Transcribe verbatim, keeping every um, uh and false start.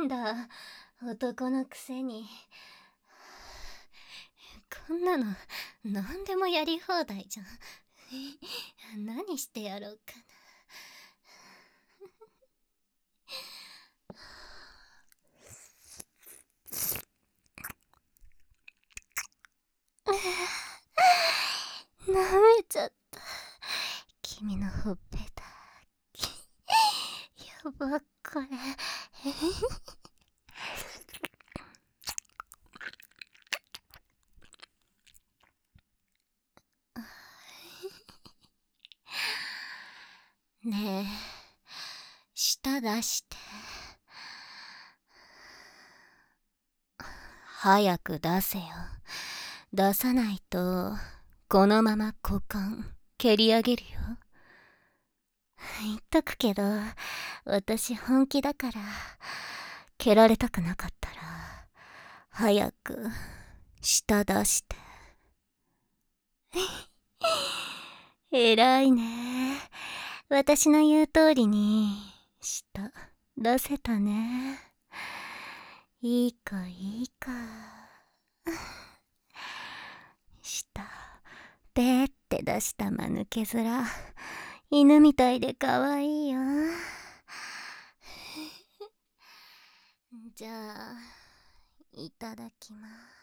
んだ、男のくせに。こんなの何でもやり放題じゃん。何してやろうかな。舐めちゃった。君のほっぺた。やば、これ。ねえ、舌出して。早く出せよ。出さないとこのまま股間蹴り上げるよ。言っとくけど、私本気だから、蹴られたくなかったら早く舌出して。偉いね。私の言う通りに舌出せたね。いいかいいか。舌べーって出した間抜け面、犬みたいでかわいいよ。じゃあいただきます。